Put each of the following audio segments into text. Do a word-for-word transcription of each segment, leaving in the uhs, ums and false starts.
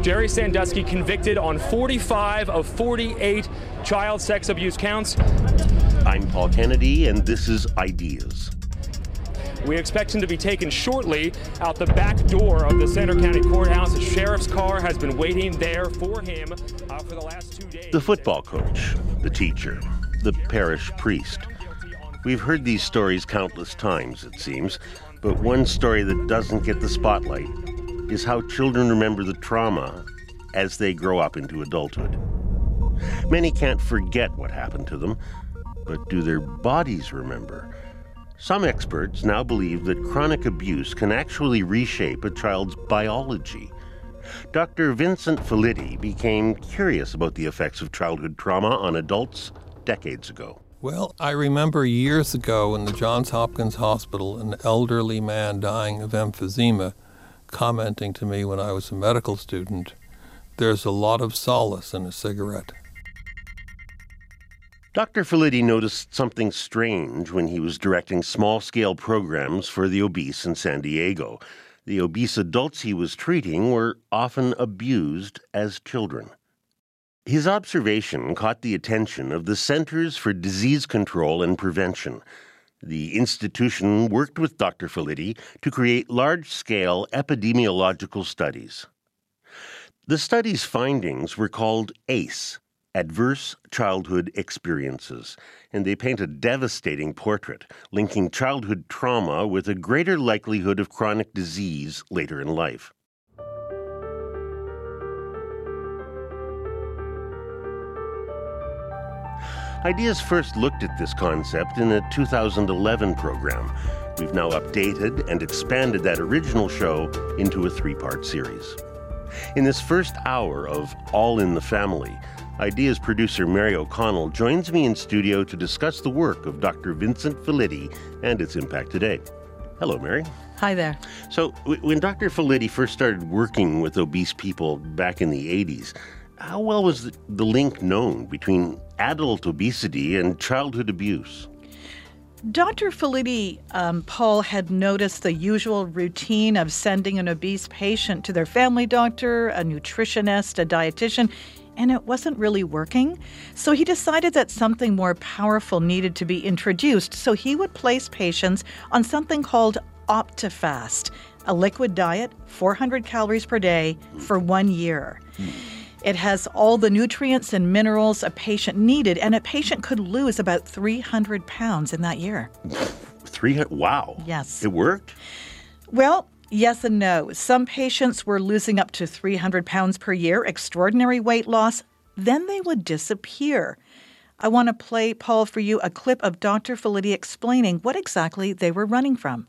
Jerry Sandusky convicted on forty-five of forty-eight child sex abuse counts. I'm Paul Kennedy, and this is Ideas. We expect him to be taken shortly out the back door of the Centre County Courthouse. A sheriff's car has been waiting there for him uh, for the last two days. The football coach, the teacher, the parish priest. We've heard these stories countless times, it seems, but one story that doesn't get the spotlight is how children remember the trauma as they grow up into adulthood. Many can't forget what happened to them, but do their bodies remember? Some experts now believe that chronic abuse can actually reshape a child's biology. Doctor Vincent Felitti became curious about the effects of childhood trauma on adults decades ago. Well, I remember years ago in the Johns Hopkins Hospital, an elderly man dying of emphysema commenting to me when I was a medical student, "There's a lot of solace in a cigarette." Doctor Felitti noticed something strange when he was directing small-scale programs for the obese in San Diego. The obese adults he was treating were often abused as children. His observation caught the attention of the Centers for Disease Control and Prevention. The institution worked with Doctor Felitti to create large-scale epidemiological studies. The study's findings were called ACE, Adverse Childhood Experiences, and they paint a devastating portrait, linking childhood trauma with a greater likelihood of chronic disease later in life. Ideas first looked at this concept in a two thousand eleven program. We've now updated and expanded that original show into a three-part series. In this first hour of All in the Family, Ideas producer Mary O'Connell joins me in studio to discuss the work of Doctor Vincent Felitti and its impact today. Hello, Mary. Hi there. So, w- when Doctor Felitti first started working with obese people back in the eighties, how well was the, the link known between adult obesity and childhood abuse? Doctor Felitti, um, Paul, had noticed the usual routine of sending an obese patient to their family doctor, a nutritionist, a dietitian, and it wasn't really working. So he decided that something more powerful needed to be introduced. So he would place patients on something called OptiFast, a liquid diet, four hundred calories per day for one year. It has all the nutrients and minerals a patient needed, and a patient could lose about three hundred pounds in that year. three hundred? Wow. Yes. It worked? Well, yes and no. Some patients were losing up to three hundred pounds per year, extraordinary weight loss. Then they would disappear. I want to play, Paul, for you a clip of Doctor Felitti explaining what exactly they were running from.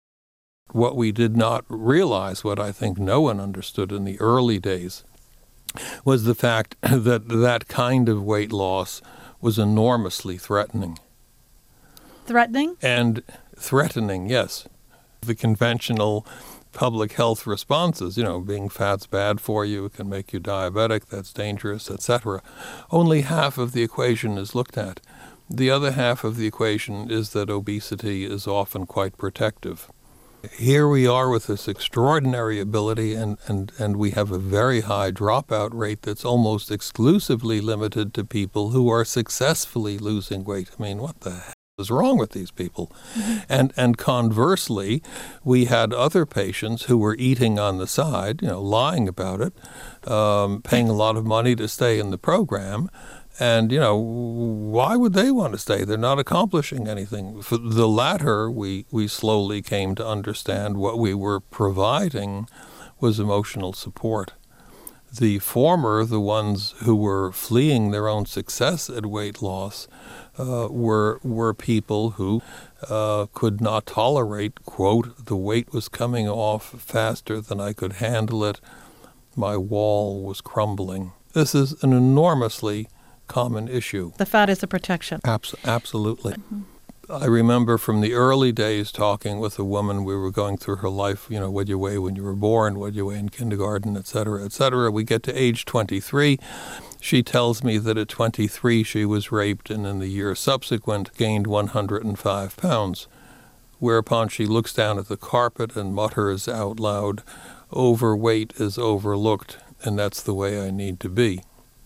What we did not realize, what I think no one understood in the early days, was the fact that that kind of weight loss was enormously threatening. Threatening? And threatening, yes. The conventional public health responses, you know, being fat's bad for you, it can make you diabetic, that's dangerous, et cetera. Only half of the equation is looked at. The other half of the equation is that obesity is often quite protective. Here we are with this extraordinary ability, and, and, and we have a very high dropout rate that's almost exclusively limited to people who are successfully losing weight. I mean, what the hell is wrong with these people? Mm-hmm. And and conversely, we had other patients who were eating on the side, you know, lying about it, um, paying a lot of money to stay in the program. And, you know, why would they want to stay? They're not accomplishing anything. For the latter, we, we slowly came to understand what we were providing was emotional support. The former, the ones who were fleeing their own success at weight loss, uh, were were people who uh, could not tolerate, quote, the weight was coming off faster than I could handle it. My wall was crumbling. This is an enormously common issue. The fat is a protection. Abs- absolutely. Mm-hmm. I remember from the early days talking with a woman, we were going through her life, you know, what you weigh when you were born, what you weigh in kindergarten, et cetera, et cetera. We get to age twenty-three. She tells me that at twenty-three she was raped and in the year subsequent gained one hundred five pounds, whereupon she looks down at the carpet and mutters out loud, overweight is overlooked, and that's the way I need to be.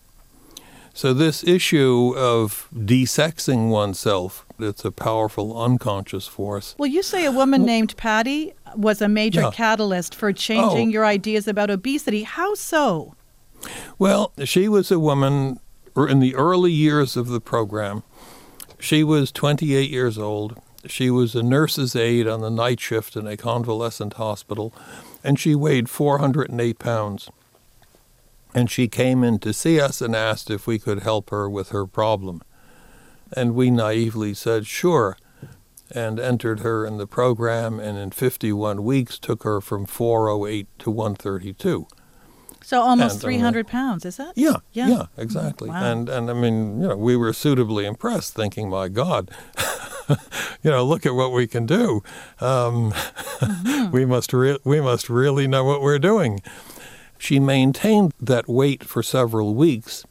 So this issue of desexing oneself, it's a powerful unconscious force. Well, you say a woman named Patty was a major Yeah. catalyst for changing Oh. your ideas about obesity. How so? Well, she was a woman in the early years of the program. She was twenty-eight years old. She was a nurse's aide on the night shift in a convalescent hospital, and she weighed four hundred eight pounds. And she came in to see us and asked if we could help her with her problem. And we naively said, sure, and entered her in the program, and in fifty-one weeks took her from four oh eight to one thirty-two. So almost And, uh, three hundred pounds, is that? Yeah, Yeah. yeah, exactly. Wow. And and I mean, you know, we were suitably impressed, thinking, my God, you know, look at what we can do. Um, Mm-hmm. we must re- we must really know what we're doing. She maintained that weight for several weeks,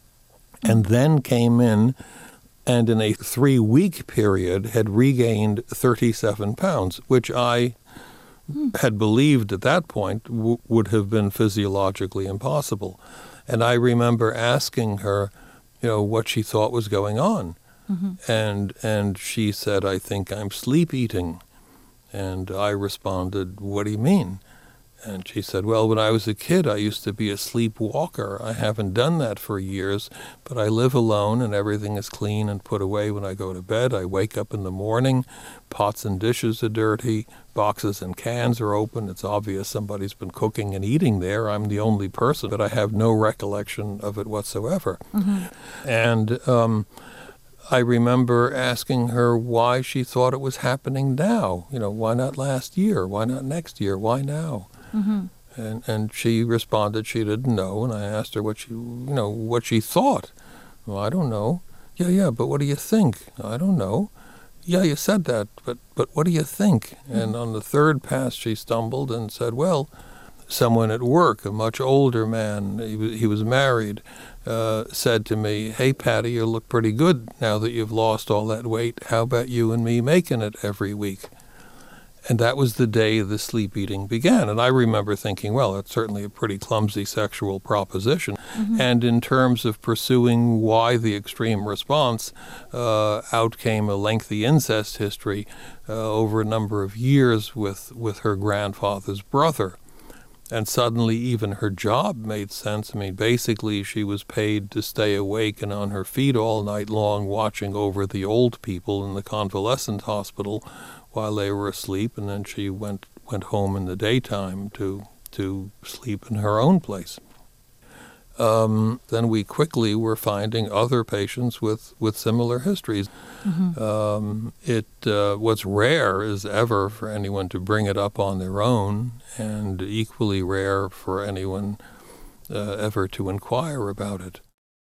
and then came in, and in a three-week period had regained thirty-seven pounds, which I had believed at that point w- would have been physiologically impossible. And I remember asking her, you know, what she thought was going on. Mm-hmm. And and she said, I think I'm sleep eating. And I responded, what do you mean? And she said, well, when I was a kid, I used to be a sleepwalker. I haven't done that for years, but I live alone and everything is clean and put away when I go to bed. I wake up in the morning, pots and dishes are dirty, boxes and cans are open. It's obvious somebody's been cooking and eating there. I'm the only person, but I have no recollection of it whatsoever. Mm-hmm. And um, I remember asking her why she thought it was happening now. You know, why not last year? Why not next year? Why now? Mm-hmm. And and she responded she didn't know, and I asked her what she, you know, what she thought. Well, I don't know. Yeah, yeah, but what do you think? I don't know. Yeah, you said that, but but what do you think? Mm-hmm. And on the third pass, she stumbled and said, well, someone at work, a much older man, he was, he was married, uh, said to me, hey, Patty, you look pretty good now that you've lost all that weight. How about you and me making it every week? And that was the day the sleep eating began. And I remember thinking, well, it's certainly a pretty clumsy sexual proposition. Mm-hmm. And in terms of pursuing why the extreme response, uh, out came a lengthy incest history uh, over a number of years with, with her grandfather's brother. And suddenly even her job made sense. I mean, basically she was paid to stay awake and on her feet all night long watching over the old people in the convalescent hospital while they were asleep, and then she went went home in the daytime to to sleep in her own place. Um, then we quickly were finding other patients with, with similar histories. Mm-hmm. Um, it uh, what's rare is ever for anyone to bring it up on their own, and equally rare for anyone uh, ever to inquire about it.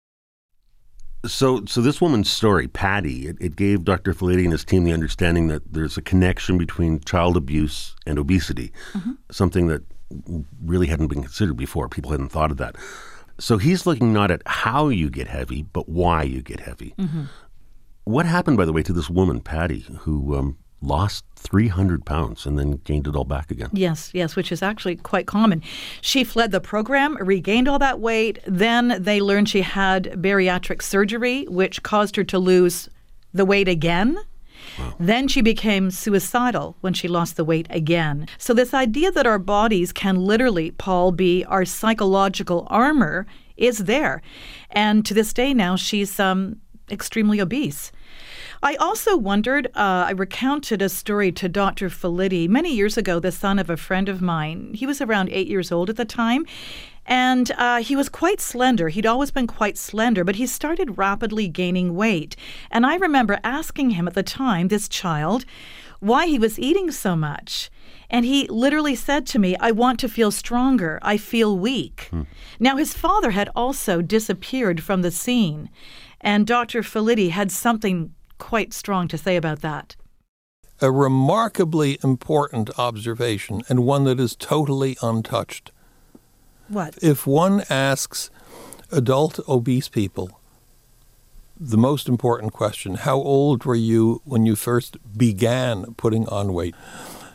So, so this woman's story, Patty, it, it gave Doctor Felitti and his team the understanding that there's a connection between child abuse and obesity, mm-hmm. something that really hadn't been considered before. People hadn't thought of that. So he's looking not at how you get heavy, but why you get heavy. Mm-hmm. What happened, by the way, to this woman, Patty, who um, lost three hundred pounds and then gained it all back again? Yes, yes, which is actually quite common. She fled the program, regained all that weight. Then they learned she had bariatric surgery, which caused her to lose the weight again. Wow. Then she became suicidal when she lost the weight again. So this idea that our bodies can literally, Paul, be our psychological armor is there. And to this day now, she's um, extremely obese. I also wondered, uh, I recounted a story to Doctor Felitti many years ago, the son of a friend of mine. He was around eight years old at the time, and uh, he was quite slender. He'd always been quite slender, but he started rapidly gaining weight. And I remember asking him at the time, this child, why he was eating so much. And he literally said to me, I want to feel stronger. I feel weak. Hmm. Now, his father had also disappeared from the scene, and Doctor Felitti had something quite strong to say about that. A remarkably important observation, and one that is totally untouched. What? If one asks adult obese people the most important question, how old were you when you first began putting on weight?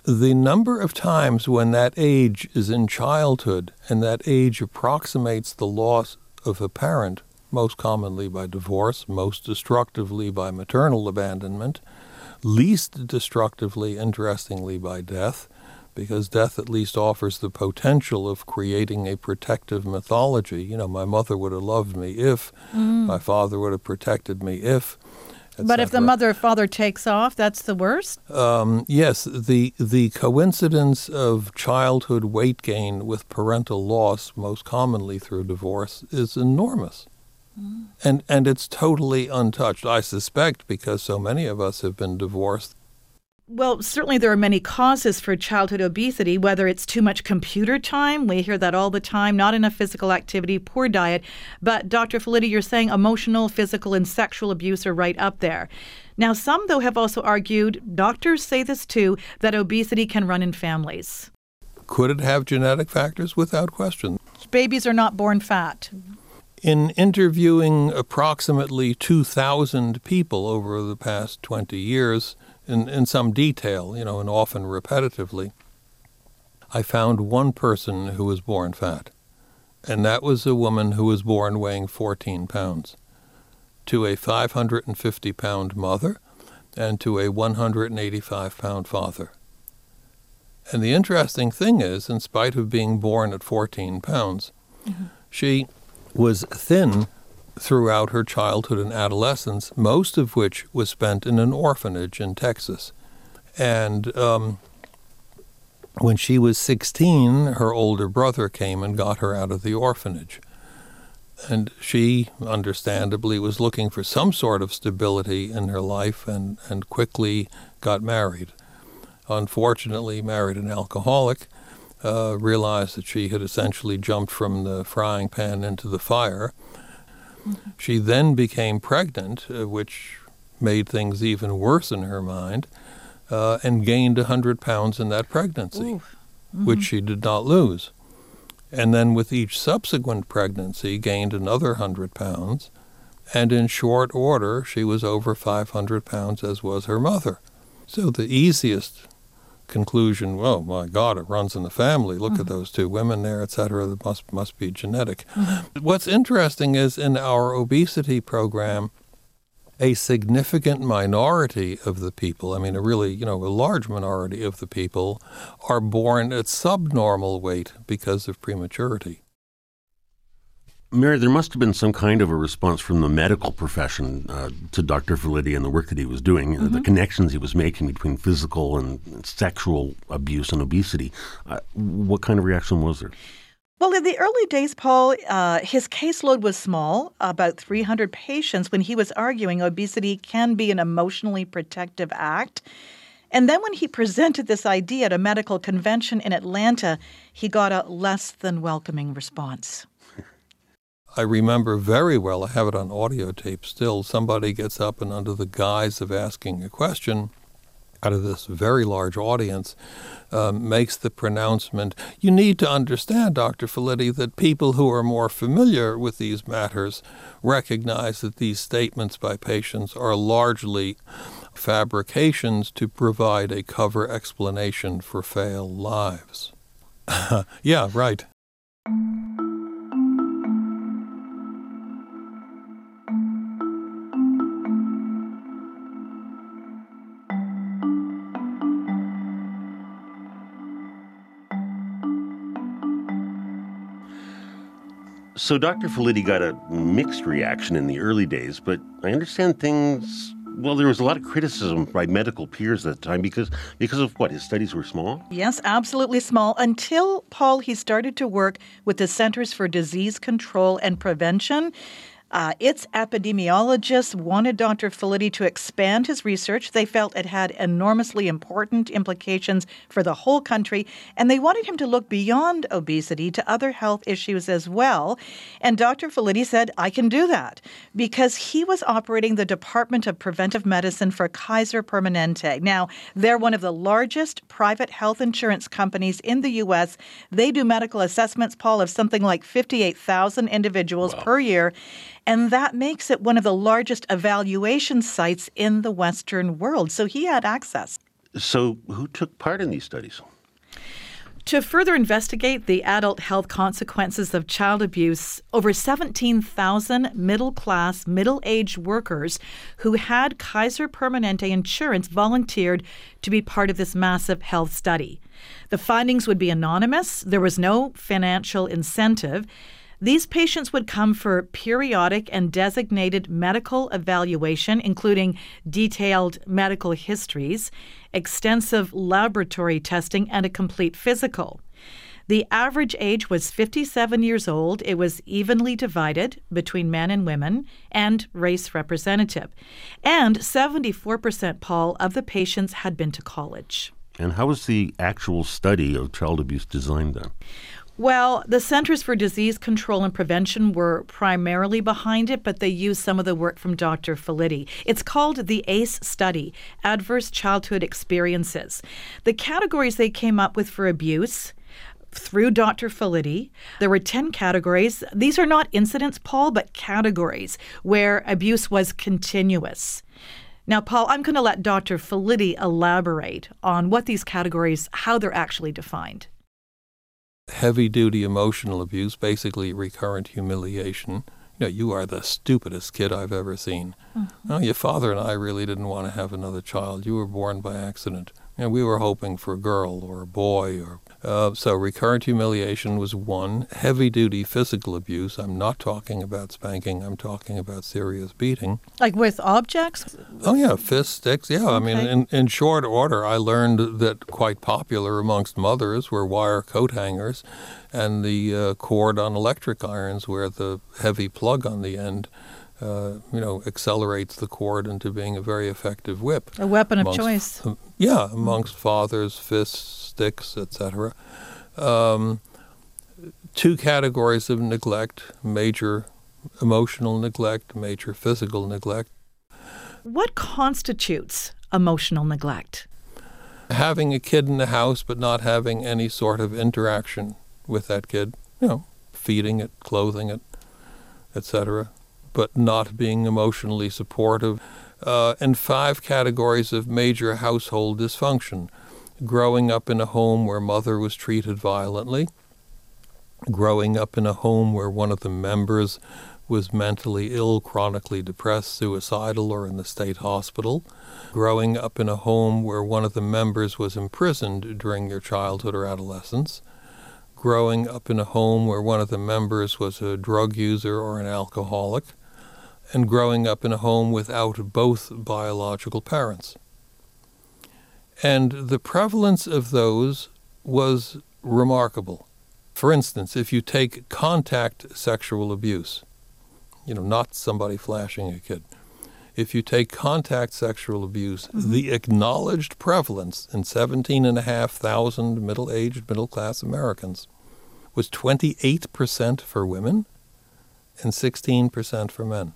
The number of times when that age is in childhood and that age approximates the loss of a parent, most commonly by divorce, most destructively by maternal abandonment, least destructively, interestingly, by death, because death at least offers the potential of creating a protective mythology. You know, my mother would have loved me if, mm. my father would have protected me if, et cetera. But if the mother or father takes off, that's the worst? Um, yes, the the coincidence of childhood weight gain with parental loss, most commonly through divorce, is enormous. Mm. And and it's totally untouched, I suspect, because so many of us have been divorced. Well, certainly there are many causes for childhood obesity, whether it's too much computer time, we hear that all the time, not enough physical activity, poor diet. But Doctor Felitti, you're saying emotional, physical, and sexual abuse are right up there. Now, some, though, have also argued, doctors say this too, that obesity can run in families. Could it have genetic factors? Without question. Babies are not born fat. In interviewing approximately two thousand people over the past twenty years, in, in some detail, you know, and often repetitively, I found one person who was born fat, and that was a woman who was born weighing fourteen pounds, to a five hundred fifty pound mother and to a one hundred eighty-five pound father. And the interesting thing is, in spite of being born at fourteen pounds, mm-hmm. she was thin throughout her childhood and adolescence, most of which was spent in an orphanage in Texas. And um, when she was sixteen, her older brother came and got her out of the orphanage. And she, understandably, was looking for some sort of stability in her life and, and quickly got married. Unfortunately, married an alcoholic, Uh, realized that she had essentially jumped from the frying pan into the fire. Mm-hmm. She then became pregnant, uh, which made things even worse in her mind, uh, and gained one hundred pounds in that pregnancy, mm-hmm. which she did not lose. And then with each subsequent pregnancy, gained another one hundred pounds, and in short order, she was over five hundred pounds, as was her mother. So the easiest conclusion, well, my God, it runs in the family. Look mm-hmm. at those two women there, et cetera. That must, must be genetic. Mm-hmm. What's interesting is in our obesity program, a significant minority of the people, I mean, a really, you know, a large minority of the people are born at subnormal weight because of prematurity. Mary, there must have been some kind of a response from the medical profession uh, to Doctor Felitti and the work that he was doing, mm-hmm. uh, the connections he was making between physical and sexual abuse and obesity. Uh, what kind of reaction was there? Well, in the early days, Paul, uh, his caseload was small, about three hundred patients, when he was arguing obesity can be an emotionally protective act. And then when he presented this idea at a medical convention in Atlanta, he got a less than welcoming response. I remember very well, I have it on audio tape still, somebody gets up and under the guise of asking a question out of this very large audience, um, makes the pronouncement, you need to understand, Doctor Felitti, that people who are more familiar with these matters recognize that these statements by patients are largely fabrications to provide a cover explanation for failed lives. Yeah, right. So Doctor Felitti got a mixed reaction in the early days, but I understand things, well, there was a lot of criticism by medical peers at the time because because of what, his studies were small? Yes, absolutely small, until, Paul, he started to work with the Centers for Disease Control and Prevention. Uh, its epidemiologists wanted Doctor Felitti to expand his research. They felt it had enormously important implications for the whole country, and they wanted him to look beyond obesity to other health issues as well. And Doctor Felitti said, I can do that, because he was operating the Department of Preventive Medicine for Kaiser Permanente. Now, they're one of the largest private health insurance companies in the U S. They do medical assessments, Paul, of something like fifty-eight thousand individuals wow. per year. And that makes it one of the largest evaluation sites in the Western world. So he had access. So who took part in these studies? To further investigate the adult health consequences of child abuse, over seventeen thousand middle-class, middle-aged workers who had Kaiser Permanente insurance volunteered to be part of this massive health study. The findings would be anonymous. There was no financial incentive. These patients would come for periodic and designated medical evaluation, including detailed medical histories, extensive laboratory testing, and a complete physical. The average age was fifty-seven years old. It was evenly divided between men and women and race representative. And seventy-four percent, Paul, of the patients had been to college. And how was the actual study of child abuse designed then? Well, the Centers for Disease Control and Prevention were primarily behind it, but they used some of the work from Doctor Felitti. It's called the ACE study, Adverse Childhood Experiences. The categories they came up with for abuse through Doctor Felitti, there were ten categories. These are not incidents, Paul, but categories where abuse was continuous. Now, Paul, I'm going to let Doctor Felitti elaborate on what these categories, how they're actually defined. Heavy-duty emotional abuse, basically recurrent humiliation. You know, you are the stupidest kid I've ever seen. Mm-hmm. No, your father and I really didn't want to have another child. You were born by accident. You know, we were hoping for a girl or a boy. or uh, So recurrent humiliation was one. Heavy-duty physical abuse. I'm not talking about spanking. I'm talking about serious beating. Like with objects? Oh, yeah, fists, sticks. Yeah, okay. I mean, in, in short order, I learned that quite popular amongst mothers were wire coat hangers and the uh, cord on electric irons where the heavy plug on the end Uh, you know, accelerates the cord into being a very effective whip. A weapon amongst, of choice. Uh, yeah, amongst fathers, fists, sticks, et cetera. Um, two categories of neglect, major emotional neglect, major physical neglect. What constitutes emotional neglect? Having a kid in the house but not having any sort of interaction with that kid, you know, feeding it, clothing it, et cetera, but not being emotionally supportive. Uh, and five categories of major household dysfunction. Growing up in a home where mother was treated violently, growing up in a home where one of the members was mentally ill, chronically depressed, suicidal, or in the state hospital, growing up in a home where one of the members was imprisoned during your childhood or adolescence, growing up in a home where one of the members was a drug user or an alcoholic, and growing up in a home without both biological parents. And the prevalence of those was remarkable. For instance, if you take contact sexual abuse, you know, not somebody flashing a kid, if you take contact sexual abuse, mm-hmm. the acknowledged prevalence in seventeen and a half thousand middle-aged, middle-class Americans was twenty-eight percent for women and sixteen percent for men.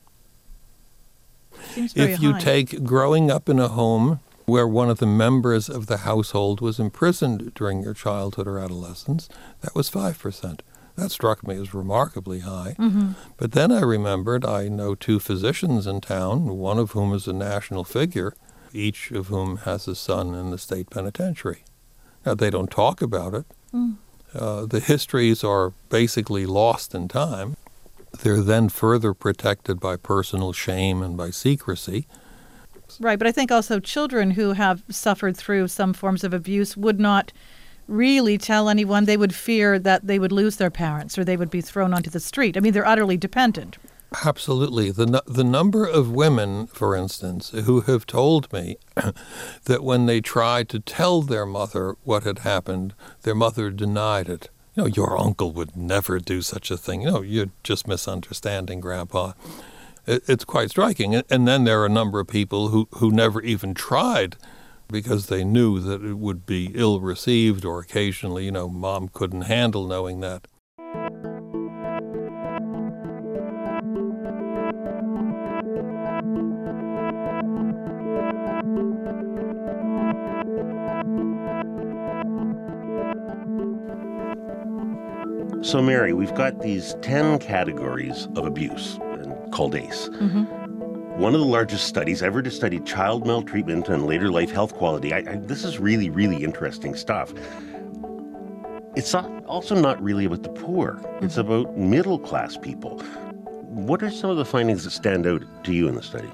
Seems very if you high. take growing up in a home where one of the members of the household was imprisoned during your childhood or adolescence, that was five percent. That struck me as remarkably high. Mm-hmm. But then I remembered I know two physicians in town, one of whom is a national figure, each of whom has a son in the state penitentiary. Now, they don't talk about it. Mm. Uh, the histories are basically lost in time. They're then further protected by personal shame and by secrecy. Right, but I think also children who have suffered through some forms of abuse would not really tell anyone. They would fear that they would lose their parents or they would be thrown onto the street. I mean, they're utterly dependent. Absolutely. The the number of women, for instance, who have told me that when they tried to tell their mother what had happened, their mother denied it. You know, your uncle would never do such a thing. You know, you're just misunderstanding, Grandpa. It, it's quite striking. And then there are a number of people who, who never even tried because they knew that it would be ill-received, or occasionally, you know, mom couldn't handle knowing that. So, Mary, we've got these ten categories of abuse called ACE. Mm-hmm. one of the largest studies ever to study child maltreatment and later life health quality. I, I, this is really, really interesting stuff. It's not, also not really about the poor. Mm-hmm. It's about middle-class people. What are some of the findings that stand out to you in the study?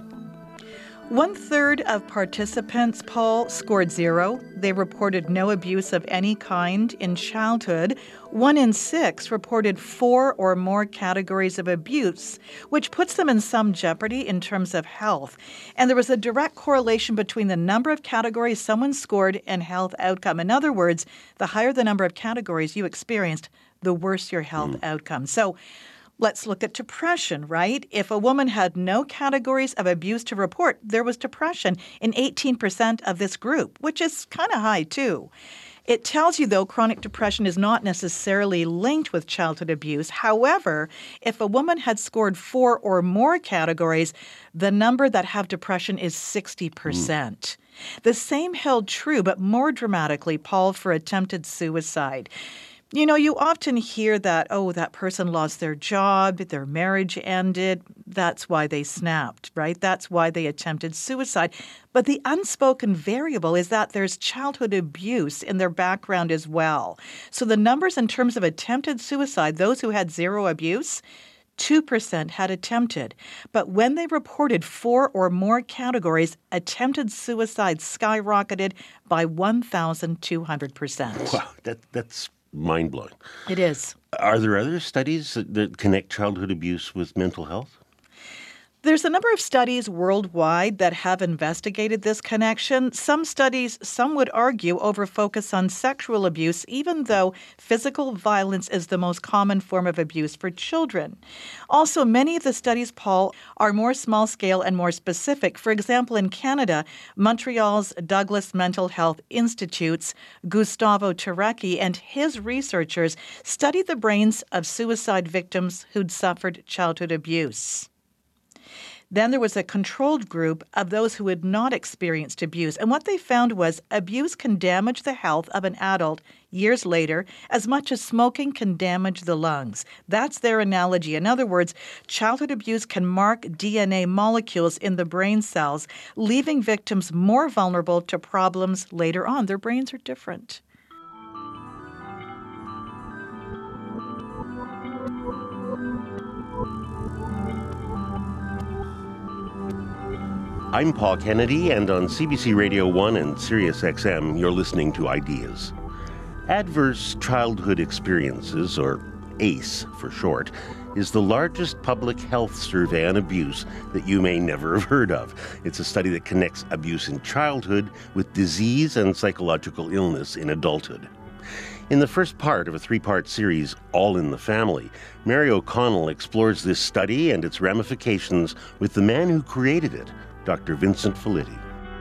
One-third of participants, Paul, scored zero. They reported no abuse of any kind in childhood. One in six reported four or more categories of abuse, which puts them in some jeopardy in terms of health. And there was a direct correlation between the number of categories someone scored and health outcome. In other words, the higher the number of categories you experienced, the worse your health mm. outcome. So let's look at depression, right? If a woman had no categories of abuse to report, there was depression in eighteen percent of this group, which is kind of high too. It tells you, though, chronic depression is not necessarily linked with childhood abuse. However, if a woman had scored four or more categories, the number that have depression is sixty percent. Mm. The same held true, but more dramatically, Paul, for attempted suicide. You know, you often hear that, oh, that person lost their job, their marriage ended, that's why they snapped, right? That's why they attempted suicide. But the unspoken variable is that there's childhood abuse in their background as well. So the numbers in terms of attempted suicide, those who had zero abuse, two percent had attempted. But when they reported four or more categories, attempted suicide skyrocketed by one thousand two hundred percent. Wow, that, that's mind-blowing. It is. Are there other studies that, that connect childhood abuse with mental health? There's a number of studies worldwide that have investigated this connection. Some studies, some would argue, over-focus on sexual abuse, even though physical violence is the most common form of abuse for children. Also, many of the studies, Paul, are more small-scale and more specific. For example, in Canada, Montreal's Douglas Mental Health Institute's Gustavo Turecki and his researchers studied the brains of suicide victims who'd suffered childhood abuse. Then there was a controlled group of those who had not experienced abuse. And what they found was abuse can damage the health of an adult years later as much as smoking can damage the lungs. That's their analogy. In other words, childhood abuse can mark D N A molecules in the brain cells, leaving victims more vulnerable to problems later on. Their brains are different. I'm Paul Kennedy, and on C B C Radio one and Sirius X M, you're listening to Ideas. Adverse Childhood Experiences, or ACE for short, is the largest public health survey on abuse that you may never have heard of. It's a study that connects abuse in childhood with disease and psychological illness in adulthood. In the first part of a three-part series, All in the Family, Mary O'Connell explores this study and its ramifications with the man who created it, Doctor Vincent Felitti.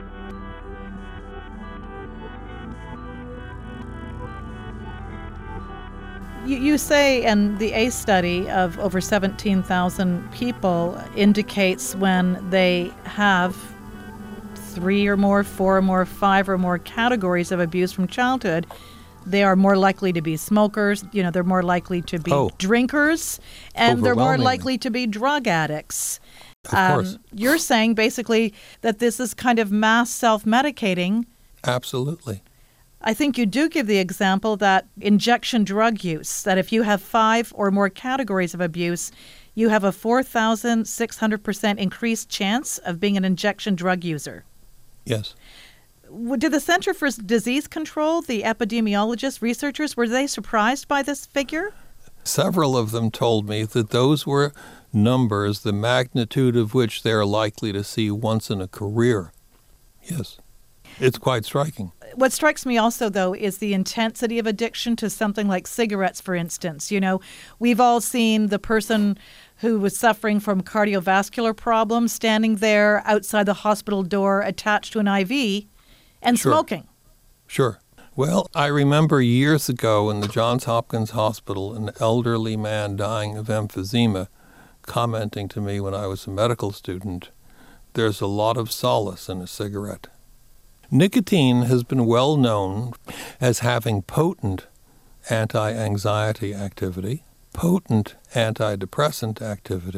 You, you say, and the ACE study of over seventeen thousand people indicates when they have three or more, four or more, five or more categories of abuse from childhood, they are more likely to be smokers, you know, they're more likely to be oh. drinkers, and they're more likely to be drug addicts. Of um, course. You're saying basically that this is kind of mass self-medicating. Absolutely. I think you do give the example that injection drug use, that if you have five or more categories of abuse, you have a four thousand six hundred percent increased chance of being an injection drug user. Yes. Did the Center for Disease Control, the epidemiologists, researchers, were they surprised by this figure? Several of them told me that those were numbers, the magnitude of which they're likely to see once in a career. Yes. It's quite striking. What strikes me also, though, is the intensity of addiction to something like cigarettes, for instance. You know, we've all seen the person who was suffering from cardiovascular problems standing there outside the hospital door attached to an I V and sure. smoking. Sure. Well, I remember years ago in the Johns Hopkins Hospital, an elderly man dying of emphysema commenting to me when I was a medical student, there's a lot of solace in a cigarette. Nicotine has been well known as having potent anti-anxiety activity, potent antidepressant activity,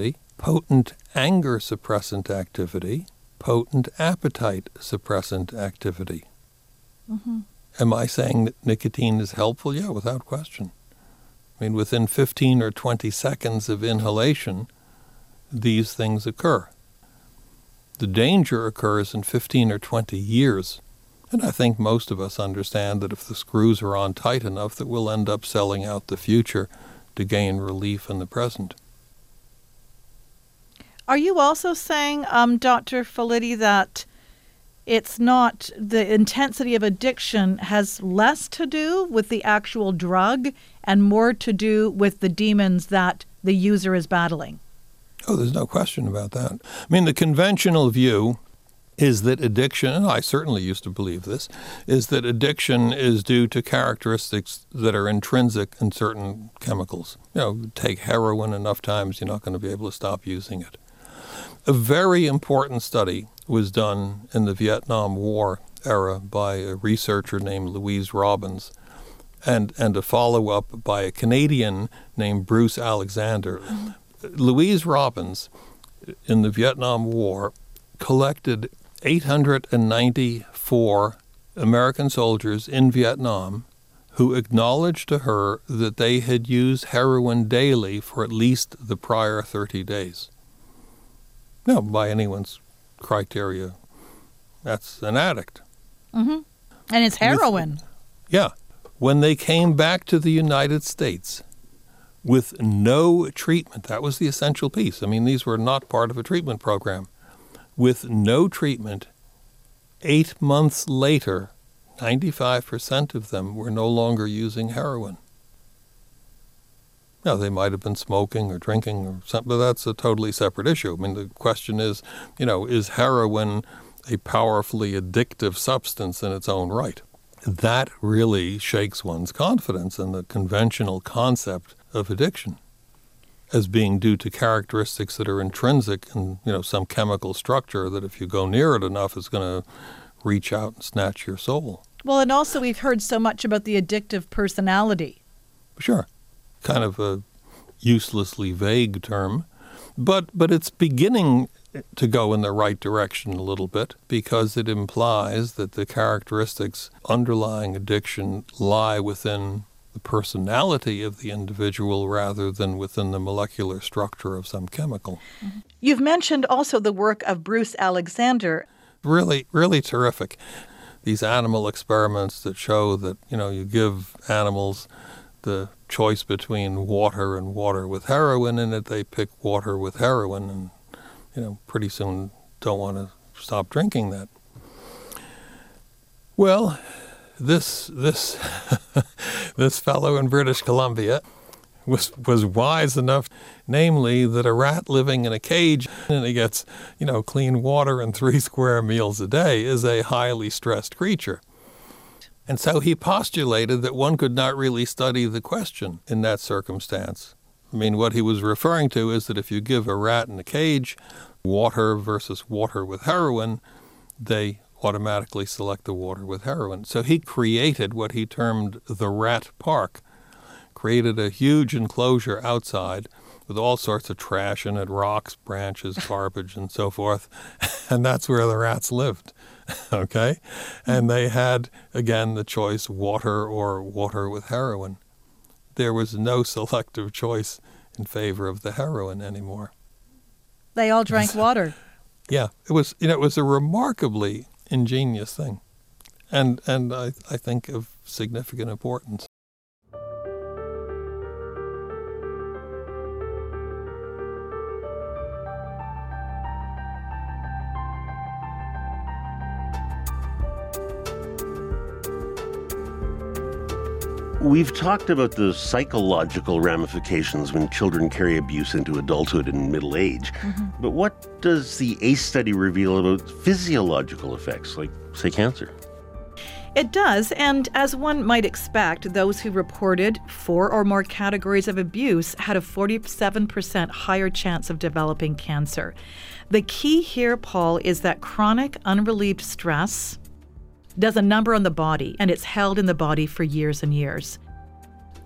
potent anger suppressant activity, potent appetite suppressant activity. Mm-hmm. Am I saying that nicotine is helpful? Yeah, without question. I mean, within fifteen or twenty seconds of inhalation, these things occur. The danger occurs in fifteen or twenty years. And I think most of us understand that if the screws are on tight enough, that we'll end up selling out the future to gain relief in the present. Are you also saying, um, Doctor Felitti, that it's not the intensity of addiction has less to do with the actual drug and more to do with the demons that the user is battling? Oh, there's no question about that. I mean, the conventional view is that addiction, and I certainly used to believe this, is that addiction is due to characteristics that are intrinsic in certain chemicals. You know, take heroin enough times, you're not going to be able to stop using it. A very important study was done in the Vietnam War era by a researcher named Louise Robbins, and, and a follow-up by a Canadian named Bruce Alexander. Mm-hmm. Louise Robbins, in the Vietnam War, collected eight hundred ninety-four American soldiers in Vietnam who acknowledged to her that they had used heroin daily for at least the prior thirty days. Now, by anyone's criteria, that's an addict. Mm-hmm. And it's heroin. With, yeah. When they came back to the United States with no treatment, that was the essential piece. I mean, these were not part of a treatment program. With no treatment, eight months later, ninety-five percent of them were no longer using heroin. Now, they might have been smoking or drinking or something, but that's a totally separate issue. I mean, the question is, you know, is heroin a powerfully addictive substance in its own right? That really shakes one's confidence in the conventional concept of addiction as being due to characteristics that are intrinsic in, you know, some chemical structure that if you go near it enough is going to reach out and snatch your soul. Well, and also we've heard so much about the addictive personality. Sure. Kind of a uselessly vague term, but but it's beginning to go in the right direction a little bit because it implies that the characteristics underlying addiction lie within the personality of the individual rather than within the molecular structure of some chemical. Mm-hmm. You've mentioned also the work of Bruce Alexander. Really, really terrific. These animal experiments that show that, you know, you give animals the choice between water and water with heroin in it, they pick water with heroin and, you know, pretty soon don't want to stop drinking that. Well, this this this fellow in British Columbia was was wise enough, namely that a rat living in a cage and he gets, you know, clean water and three square meals a day is a highly stressed creature. And so he postulated that one could not really study the question in that circumstance. I mean, what he was referring to is that if you give a rat in a cage water versus water with heroin, they automatically select the water with heroin. So he created what he termed the rat park, created a huge enclosure outside with all sorts of trash in it, rocks, branches, garbage, and so forth. And that's where the rats lived, okay? And they had, again, the choice water or water with heroin. There was no selective choice in favor of the heroin anymore. They all drank water. Yeah, it was, you know, it was a remarkably ingenious thing, and and I, I think of significant importance. We've talked about the psychological ramifications when children carry abuse into adulthood and middle age. Mm-hmm. But what does the ACE study reveal about physiological effects, like, say, cancer? It does, and as one might expect, those who reported four or more categories of abuse had a forty-seven percent higher chance of developing cancer. The key here, Paul, is that chronic unrelieved stress does a number on the body, and it's held in the body for years and years.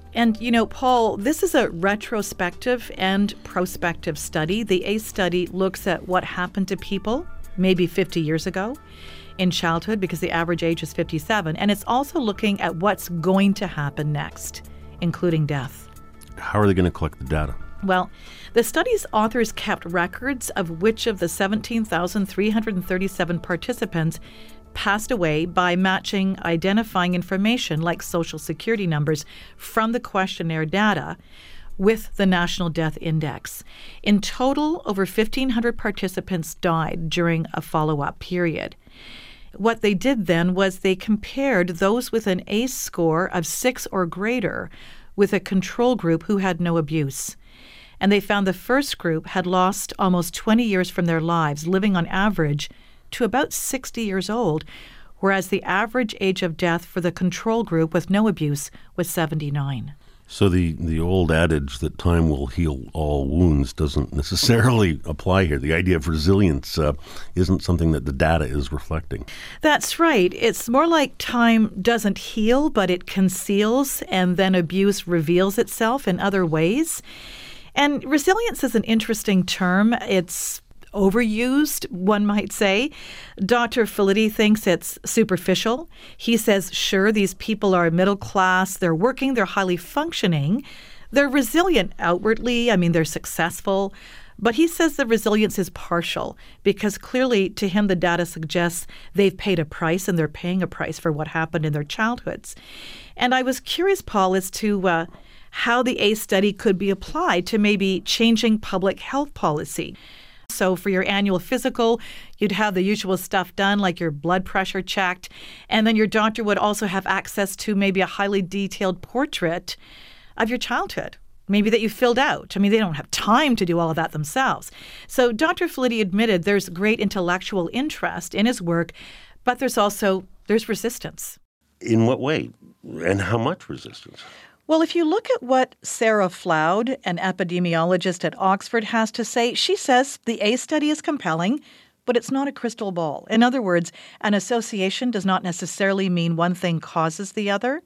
And, you know, Paul, this is a retrospective and prospective study. The ACE study looks at what happened to people maybe fifty years ago in childhood, because the average age is fifty-seven. And it's also looking at what's going to happen next, including death. How are they going to collect the data? Well, the study's authors kept records of which of the seventeen thousand three hundred thirty-seven participants passed away by matching identifying information like Social Security numbers from the questionnaire data with the National Death Index. In total, over fifteen hundred participants died during a follow-up period. What they did then was they compared those with an ACE score of six or greater with a control group who had no abuse. And they found the first group had lost almost twenty years from their lives, living on average to about sixty years old, whereas the average age of death for the control group with no abuse was seventy-nine. So the, the old adage that time will heal all wounds doesn't necessarily apply here. The idea of resilience uh, isn't something that the data is reflecting. That's right. It's more like time doesn't heal, but it conceals, and then abuse reveals itself in other ways. And resilience is an interesting term. It's overused, one might say. Doctor Felitti thinks it's superficial. He says, sure, these people are middle class, they're working, they're highly functioning, they're resilient outwardly, I mean, they're successful. But he says the resilience is partial because clearly to him the data suggests they've paid a price and they're paying a price for what happened in their childhoods. And I was curious, Paul, as to uh, how the ACE study could be applied to maybe changing public health policy. So for your annual physical, you'd have the usual stuff done, like your blood pressure checked, and then your doctor would also have access to maybe a highly detailed portrait of your childhood, maybe that you filled out. I mean, they don't have time to do all of that themselves. So Doctor Felitti admitted there's great intellectual interest in his work, but there's also, there's resistance. In what way? And how much resistance? Well, if you look at what Sarah Floud, an epidemiologist at Oxford, has to say, she says the ACE study is compelling, but it's not a crystal ball. In other words, an association does not necessarily mean one thing causes the other.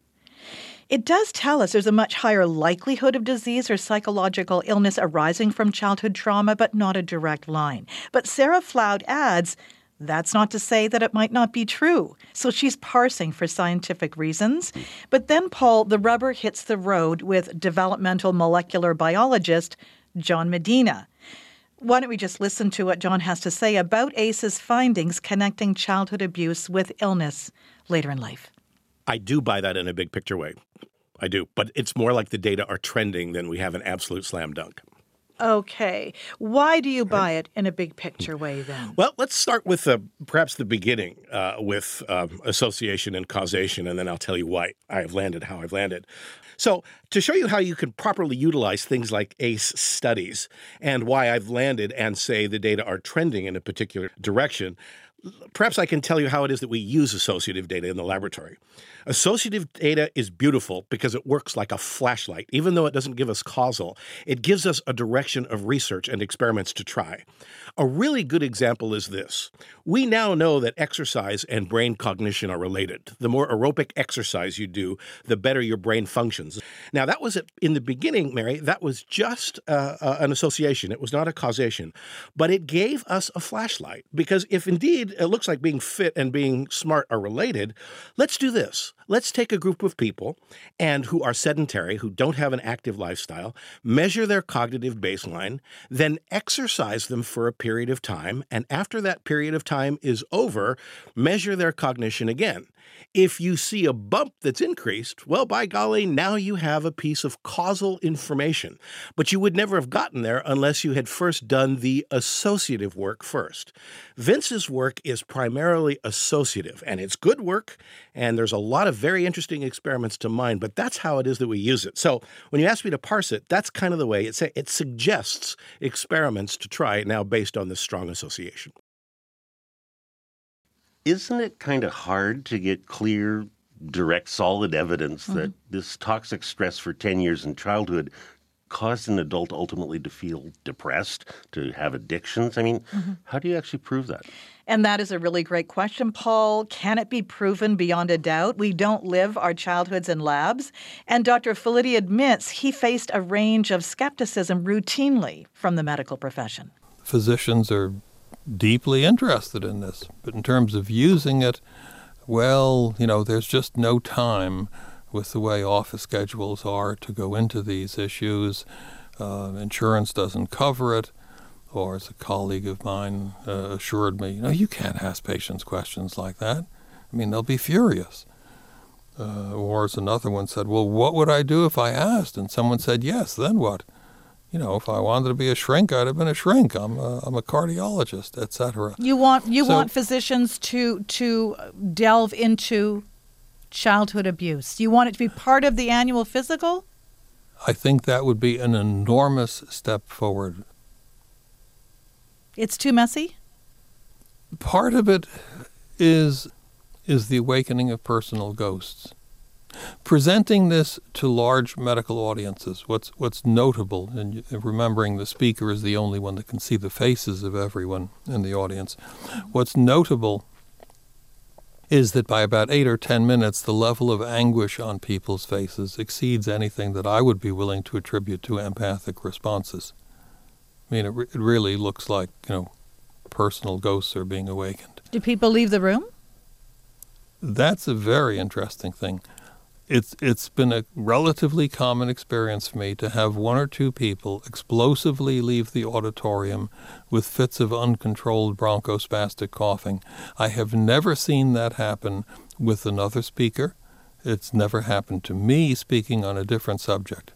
It does tell us there's a much higher likelihood of disease or psychological illness arising from childhood trauma, but not a direct line. But Sarah Floud adds, that's not to say that it might not be true. So she's parsing for scientific reasons. But then, Paul, the rubber hits the road with developmental molecular biologist John Medina. Why don't we just listen to what John has to say about ACE's findings connecting childhood abuse with illness later in life? I do buy that in a big picture way. I do. But it's more like the data are trending than we have an absolute slam dunk. Okay. Why do you buy it in a big picture way then? Well, let's start with uh, perhaps the beginning uh, with um, association and causation, and then I'll tell you why I have landed how I've landed. So to show you how you can properly utilize things like ACE studies and why I've landed and say the data are trending in a particular direction, perhaps I can tell you how it is that we use associative data in the laboratory. Associative data is beautiful because it works like a flashlight. Even though it doesn't give us causal, it gives us a direction of research and experiments to try. A really good example is this. We now know that exercise and brain cognition are related. The more aerobic exercise you do, the better your brain functions. Now, that was in the beginning, Mary, that was just uh, uh, an association. It was not a causation. But it gave us a flashlight because if indeed it looks like being fit and being smart are related, let's do this. Let's take a group of people and who are sedentary, who don't have an active lifestyle, measure their cognitive baseline, then exercise them for a period of time, and after that period of time is over, measure their cognition again. If you see a bump that's increased, well, by golly, now you have a piece of causal information. But you would never have gotten there unless you had first done the associative work first. Vince's work is primarily associative, and it's good work, and there's a lot of very interesting experiments to mine, but that's how it is that we use it. So when you ask me to parse it, that's kind of the way it, say, it suggests experiments to try now based on this strong association. Isn't it kind of hard to get clear, direct, solid evidence mm-hmm. that this toxic stress for ten years in childhood caused an adult ultimately to feel depressed, to have addictions? I mean, mm-hmm. how do you actually prove that? And that is a really great question, Paul. Can it be proven beyond a doubt? We don't live our childhoods in labs. And Doctor Felitti admits he faced a range of skepticism routinely from the medical profession. Physicians are deeply interested in this, but in terms of using it, well, you know, there's just no time with the way office schedules are to go into these issues. Uh, insurance doesn't cover it. Or as a colleague of mine uh, assured me, you know, you can't ask patients questions like that. I mean, they'll be furious. Uh, or as another one said, well, what would I do if I asked? And someone said, yes, then what? You know, if I wanted to be a shrink, I'd have been a shrink. I'm a, I'm a cardiologist, et cetera. You want you so, want physicians to to delve into childhood abuse. You want it to be part of the annual physical? I think that would be an enormous step forward. It's too messy? Part of it is is the awakening of personal ghosts. Presenting this to large medical audiences, what's what's notable, and remembering the speaker is the only one that can see the faces of everyone in the audience, what's notable is that by about eight or ten minutes, the level of anguish on people's faces exceeds anything that I would be willing to attribute to empathic responses. I mean, it, re- it really looks like, you know, personal ghosts are being awakened. Do people leave the room? That's a very interesting thing. It's it's been a relatively common experience for me to have one or two people explosively leave the auditorium with fits of uncontrolled bronchospastic coughing. I have never seen that happen with another speaker. It's never happened to me speaking on a different subject.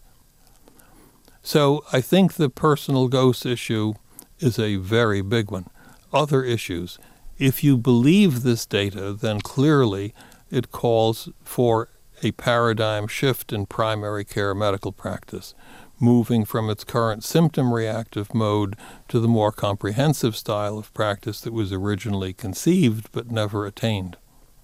So I think the personal ghost issue is a very big one. Other issues, if you believe this data, then clearly it calls for a paradigm shift in primary care medical practice, moving from its current symptom reactive mode to the more comprehensive style of practice that was originally conceived but never attained.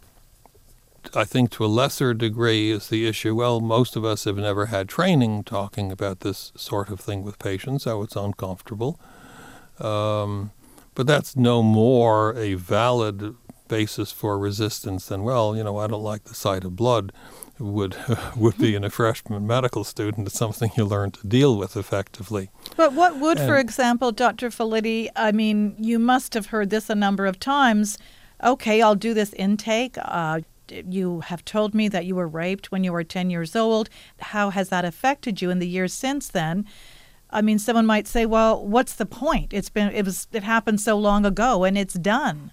I think to a lesser degree is the issue, well, most of us have never had training talking about this sort of thing with patients, so it's uncomfortable. Um, but that's no more a valid basis for resistance than, well, you know, I don't like the sight of blood. would would be in a freshman medical student. It's something you learn to deal with effectively. But what would, and, for example, Doctor Felitti, I mean, you must have heard this a number of times. Okay, I'll do this intake. Uh, you have told me that you were raped when you were ten years old. How has that affected you in the years since then? I mean, someone might say, well, what's the point? It's been it was it happened so long ago and it's done.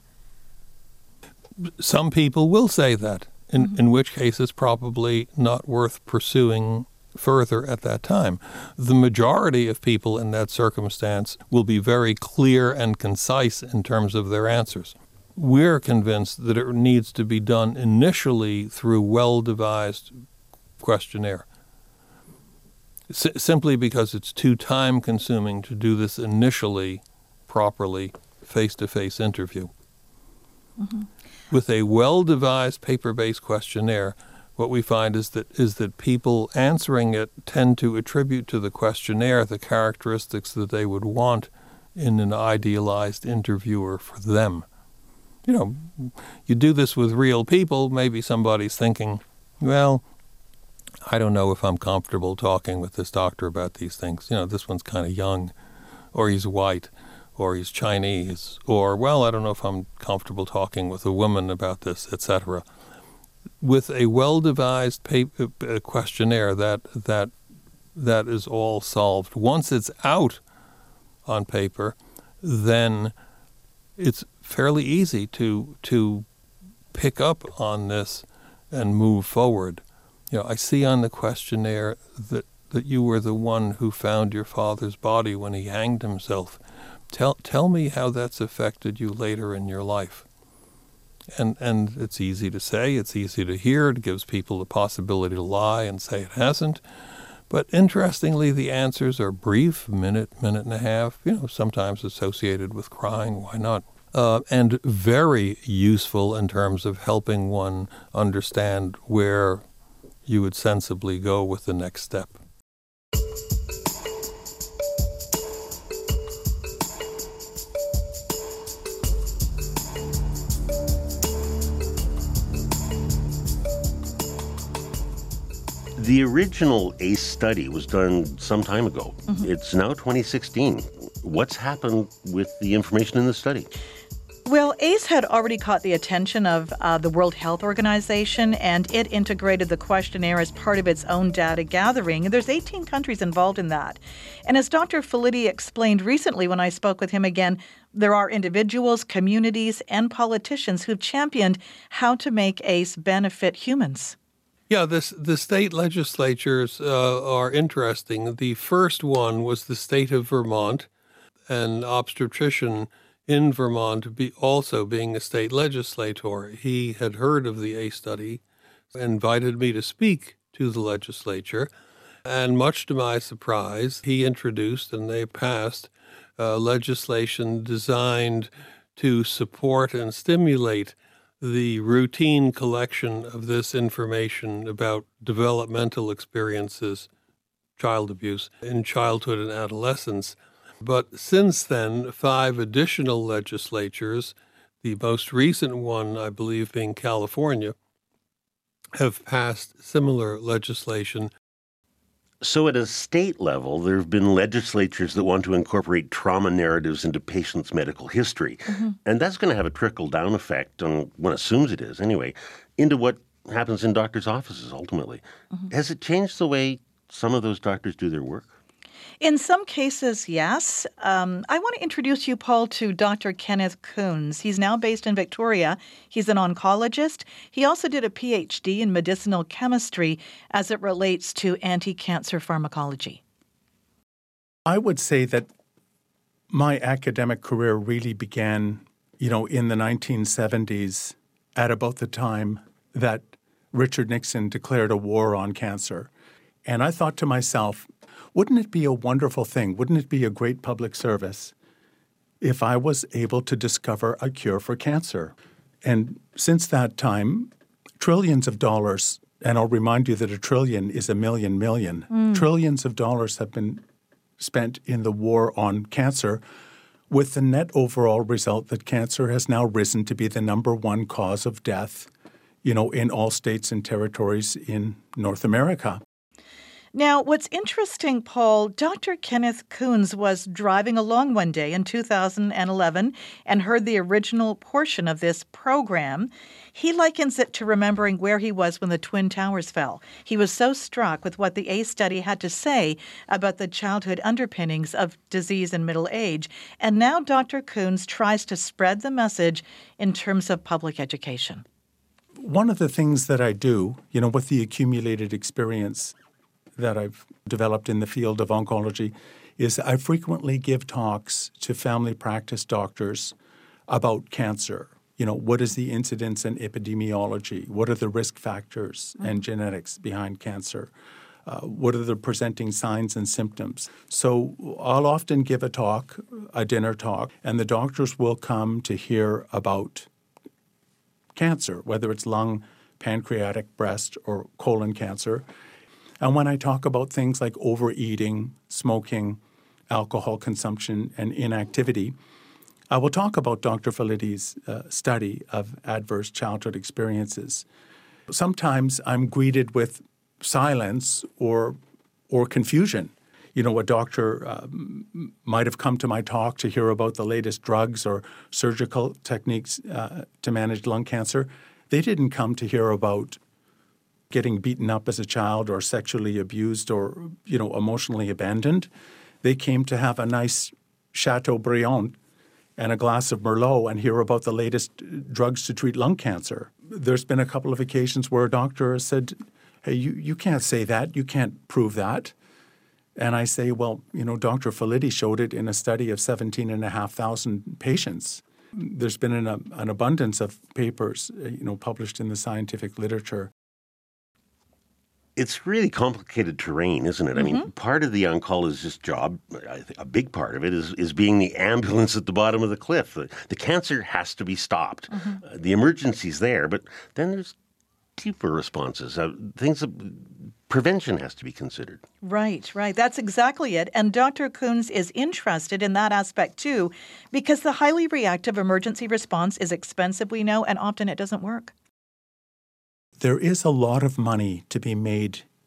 Some people will say that. In, mm-hmm. in which case it's probably not worth pursuing further at that time. The majority of people in that circumstance will be very clear and concise in terms of their answers. We're convinced that it needs to be done initially through well-devised questionnaire, S- simply because it's too time-consuming to do this initially, properly, face-to-face interview. Mm-hmm. With a well-devised paper-based questionnaire, what we find is that is that people answering it tend to attribute to the questionnaire the characteristics that they would want in an idealized interviewer for them. You know, you do this with real people, maybe somebody's thinking, well, I don't know if I'm comfortable talking with this doctor about these things. You know, this one's kind of young, or he's white, or he's Chinese, or, well, I don't know if I'm comfortable talking with a woman about this, et cetera. With a well-devised paper, uh, questionnaire, that that that is all solved. Once it's out on paper, then it's fairly easy to to pick up on this and move forward. You know, I see on the questionnaire that, that you were the one who found your father's body when he hanged himself. Tell tell me how that's affected you later in your life. And and it's easy to say, it's easy to hear, it gives people the possibility to lie and say it hasn't. But interestingly, the answers are brief, minute, minute and a half, you know, sometimes associated with crying, why not? Uh, and very useful in terms of helping one understand where you would sensibly go with the next step. The original ACE study was done some time ago. Mm-hmm. It's now twenty sixteen. What's happened with the information in the study? Well, ACE had already caught the attention of uh, the World Health Organization, and it integrated the questionnaire as part of its own data gathering. And there's eighteen countries involved in that. And as Doctor Felitti explained recently when I spoke with him again, there are individuals, communities, and politicians who've championed how to make ACE benefit humans. Yeah, this, the state legislatures uh, are interesting. The first one was the state of Vermont, an obstetrician in Vermont be also being a state legislator. He had heard of the ACE study, invited me to speak to the legislature, and much to my surprise, he introduced and they passed uh, legislation designed to support and stimulate the routine collection of this information about developmental experiences, child abuse, in childhood and adolescence. But since then, five additional legislatures, the most recent one, I believe, being California, have passed similar legislation. So at a state level, there have been legislatures that want to incorporate trauma narratives into patients' medical history. Mm-hmm. And that's going to have a trickle-down effect, on one assumes it is anyway, into what happens in doctors' offices ultimately. Mm-hmm. Has it changed the way some of those doctors do their work? In some cases, yes. Um, I want to introduce you, Paul, to Doctor Kenneth Coons. He's now based in Victoria. He's an oncologist. He also did a P H D in medicinal chemistry as it relates to anti-cancer pharmacology. I would say that my academic career really began, you know, in the nineteen seventies at about the time that Richard Nixon declared a war on cancer. And I thought to myself, wouldn't it be a wonderful thing? Wouldn't it be a great public service if I was able to discover a cure for cancer? And since that time, trillions of dollars, and I'll remind you that a trillion is a million million, mm. trillions of dollars have been spent in the war on cancer, with the net overall result that cancer has now risen to be the number one cause of death, you know, in all states and territories in North America. Now, what's interesting, Paul, Doctor Kenneth Coons was driving along one day in two thousand eleven and heard the original portion of this program. He likens it to remembering where he was when the Twin Towers fell. He was so struck with what the ACE study had to say about the childhood underpinnings of disease in middle age. And now Doctor Coons tries to spread the message in terms of public education. One of the things that I do, you know, with the accumulated experience that I've developed in the field of oncology is I frequently give talks to family practice doctors about cancer. You know, what is the incidence and epidemiology? What are the risk factors mm-hmm. and genetics behind cancer? Uh, what are the presenting signs and symptoms? So I'll often give a talk, a dinner talk, and the doctors will come to hear about cancer, whether it's lung, pancreatic, breast, or colon cancer. And when I talk about things like overeating, smoking, alcohol consumption, and inactivity, I will talk about Doctor Felitti's uh, study of adverse childhood experiences. Sometimes I'm greeted with silence or or confusion. You know, a doctor uh, might have come to my talk to hear about the latest drugs or surgical techniques uh, to manage lung cancer. They didn't come to hear about getting beaten up as a child or sexually abused or, you know, emotionally abandoned. They came to have a nice Chateaubriand and a glass of Merlot and hear about the latest drugs to treat lung cancer. There's been a couple of occasions where a doctor has said, hey, you, you can't say that. You can't prove that. And I say, well, you know, Doctor Felitti showed it in a study of seventeen and a half thousand patients. There's been an, an abundance of papers, you know, published in the scientific literature. It's really complicated terrain, isn't it? Mm-hmm. I mean, part of the oncologist's job, I think a big part of it, is is being the ambulance at the bottom of the cliff. The, the cancer has to be stopped. Mm-hmm. Uh, the emergency's there, but then there's deeper responses. Uh, things that prevention has to be considered. Right, right. That's exactly it. And Doctor Coons is interested in that aspect, too, because the highly reactive emergency response is expensive, we know, and often it doesn't work. There is a lot of money to be made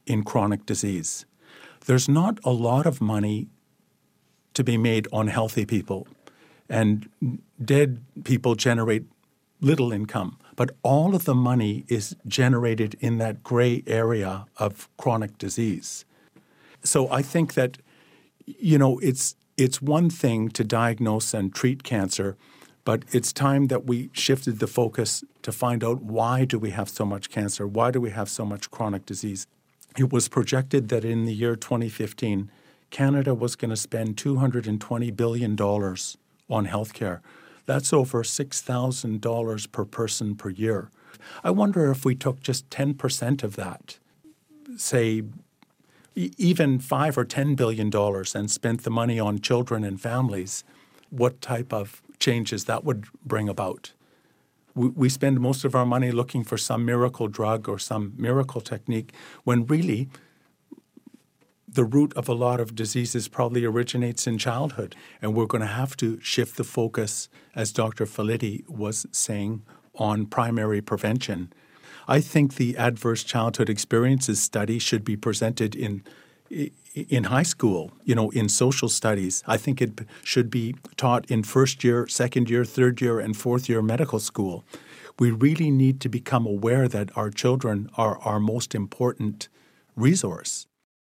in chronic disease. There's not a lot of money to be made on healthy people, and dead people generate little income. But all of the money is generated in that gray area of chronic disease. So I think that, you know, it's it's one thing to diagnose and treat cancer, but it's time that we shifted the focus to find out, why do we have so much cancer? Why do we have so much chronic disease? It was projected that in the year twenty fifteen, Canada was going to spend two hundred twenty billion dollars on healthcare. That's over six thousand dollars per person per year. I wonder if we took just ten percent of that, say e- even five or ten billion dollars, and spent the money on children and families, what type of changes that would bring about. We, we spend most of our money looking for some miracle drug or some miracle technique, when really the root of a lot of diseases probably originates in childhood. And we're going to have to shift the focus, as Doctor Felitti was saying, on primary prevention. I think the adverse childhood experiences study should be presented in in high school, you know, in social studies. I think it should be taught in first year, second year, third year, and fourth year medical school. We really need to become aware that our children are our most important resource.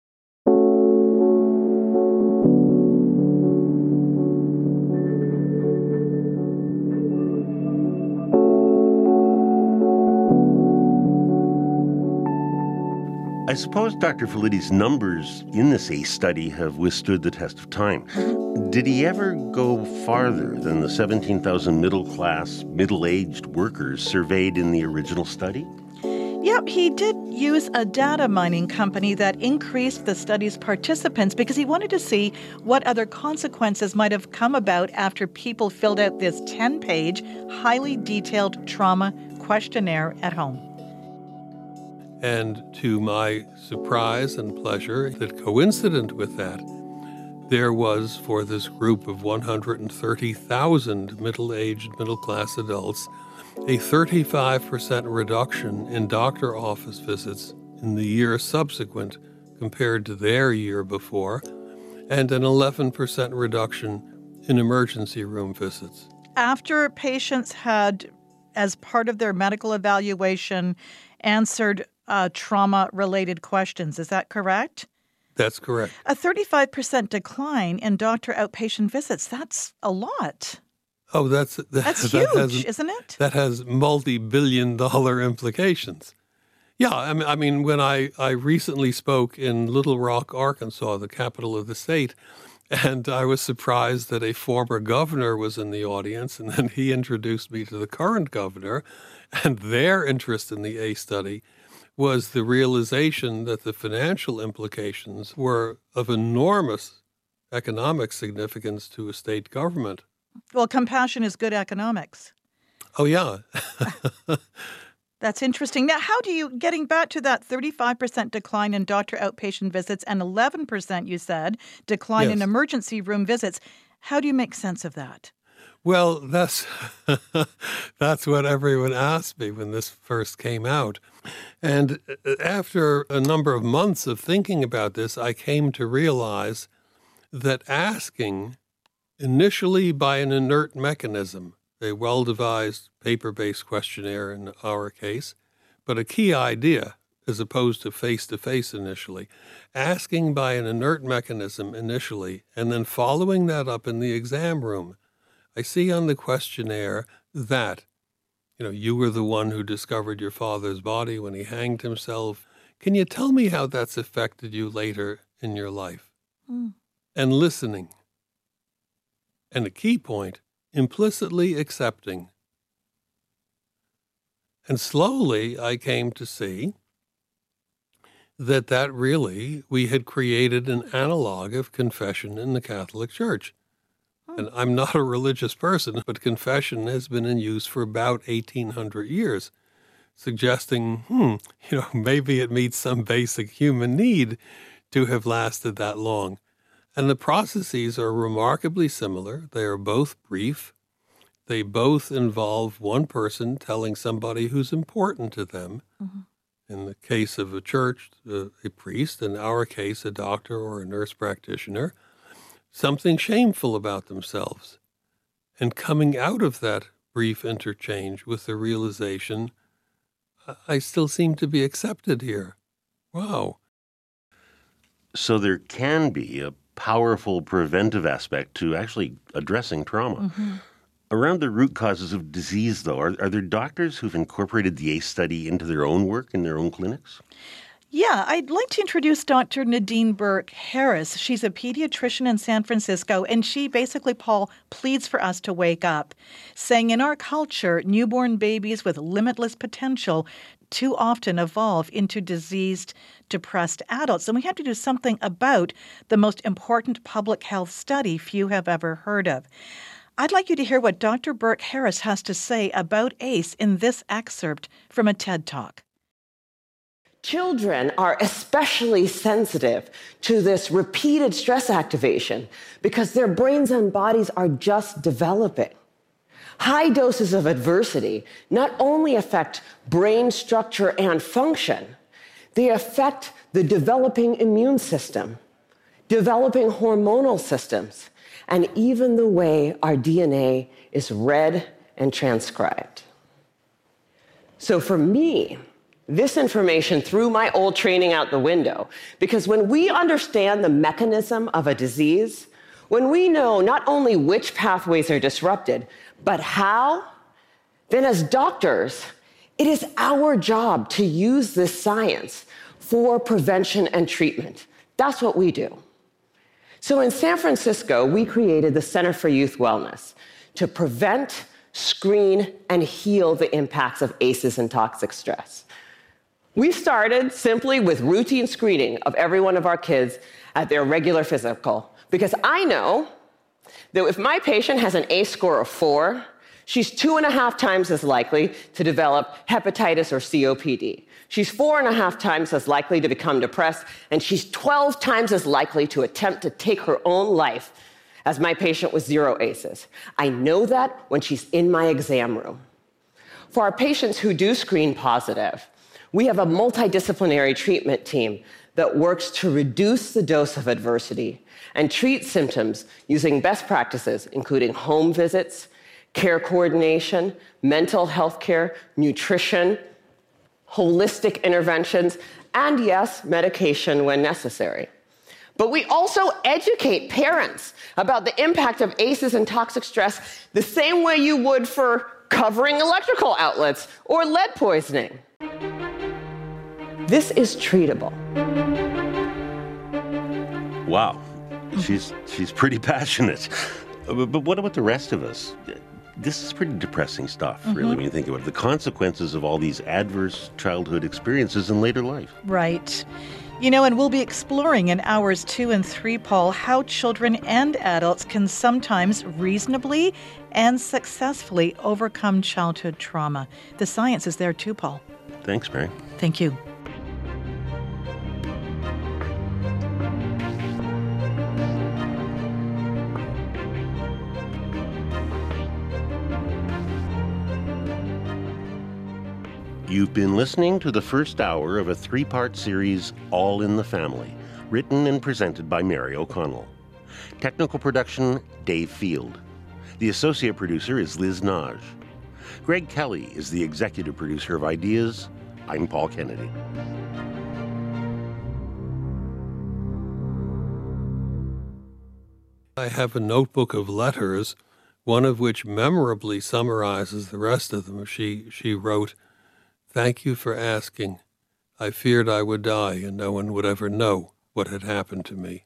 I suppose Doctor Felitti's numbers in this ACE study have withstood the test of time. Did he ever go farther than the seventeen thousand middle-class, middle-aged workers surveyed in the original study? Yep, he did use a data mining company that increased the study's participants because he wanted to see what other consequences might have come about after people filled out this ten-page, highly detailed trauma questionnaire at home. And to my surprise and pleasure, that coincident with that, there was, for this group of one hundred thirty thousand middle-aged, middle-class adults, a thirty-five percent reduction in doctor office visits in the year subsequent compared to their year before, and an eleven percent reduction in emergency room visits. After patients had, as part of their medical evaluation, answered uh, trauma-related questions, is that correct? That's correct. A thirty-five percent decline in doctor outpatient visits, that's a lot. Oh, that's that, That's that huge, has, isn't it? That has multi-billion dollar implications. Yeah, I mean, I mean, when I, I recently spoke in Little Rock, Arkansas, the capital of the state, and I was surprised that a former governor was in the audience, and then he introduced me to the current governor, and their interest in the ACE study was the realization that the financial implications were of enormous economic significance to a state government. Well, compassion is good economics. Oh, yeah. That's interesting. Now, how do you, getting back to that thirty-five percent decline in doctor outpatient visits and eleven percent, you said, decline Yes. in emergency room visits, how do you make sense of that? Well, that's that's what everyone asked me when this first came out. And after a number of months of thinking about this, I came to realize that asking initially by an inert mechanism, a well-devised paper-based questionnaire in our case, but a key idea as opposed to face-to-face initially, asking by an inert mechanism initially, and then following that up in the exam room. I see on the questionnaire that, you know, you were the one who discovered your father's body when he hanged himself. Can you tell me how that's affected you later in your life? Mm. And listening. And a key point, implicitly accepting. And slowly I came to see that that really, we had created an analog of confession in the Catholic Church. And I'm not a religious person, but confession has been in use for about eighteen hundred years, suggesting, hmm, you know, maybe it meets some basic human need to have lasted that long. And the processes are remarkably similar. They are both brief. They both involve one person telling somebody who's important to them, Mm-hmm. In the case of a church, uh, a priest, in our case, a doctor or a nurse practitioner, something shameful about themselves. And coming out of that brief interchange with the realization, I still seem to be accepted here. Wow. So there can be a powerful preventive aspect to actually addressing trauma. Mm-hmm. Around the root causes of disease, though, are, are there doctors who've incorporated the ACE study into their own work in their own clinics? Yeah, I'd like to introduce Doctor Nadine Burke Harris. She's a pediatrician in San Francisco, and she basically, Paul, pleads for us to wake up, saying in our culture, newborn babies with limitless potential too often evolve into diseased, depressed adults. And we have to do something about the most important public health study few have ever heard of. I'd like you to hear what Doctor Burke Harris has to say about ACE in this excerpt from a TED Talk. Children are especially sensitive to this repeated stress activation because their brains and bodies are just developing. High doses of adversity not only affect brain structure and function, they affect the developing immune system, developing hormonal systems, and even the way our D N A is read and transcribed. So for me, this information threw my old training out the window, because when we understand the mechanism of a disease, when we know not only which pathways are disrupted, but how, then as doctors, it is our job to use this science for prevention and treatment. That's what we do. So in San Francisco, we created the Center for Youth Wellness to prevent, screen, and heal the impacts of ACEs and toxic stress. We started simply with routine screening of every one of our kids at their regular physical, because I know that if my patient has an ACE score of four, she's two and a half times as likely to develop hepatitis or C O P D. She's four and a half times as likely to become depressed, and she's twelve times as likely to attempt to take her own life as my patient with zero ACEs. I know that when she's in my exam room. For our patients who do screen positive, we have a multidisciplinary treatment team that works to reduce the dose of adversity and treat symptoms using best practices, including home visits, care coordination, mental health care, nutrition, holistic interventions, and yes, medication when necessary. But we also educate parents about the impact of ACEs and toxic stress the same way you would for covering electrical outlets or lead poisoning. This is treatable. Wow, she's she's pretty passionate. But, but what about the rest of us? This is pretty depressing stuff, mm-hmm. really, when you think about it. The consequences of all these adverse childhood experiences in later life. Right. You know, and we'll be exploring in hours two and three, Paul, how children and adults can sometimes reasonably and successfully overcome childhood trauma. The science is there too, Paul. Thanks, Mary. Thank you. You've been listening to the first hour of a three-part series, All in the Family, written and presented by Mary O'Connell. Technical production, Dave Field. The associate producer is Liz Naj. Greg Kelly is the executive producer of Ideas. I'm Paul Kennedy. I have a notebook of letters, one of which memorably summarizes the rest of them. She, she wrote, "Thank you for asking. I feared I would die and no one would ever know what had happened to me."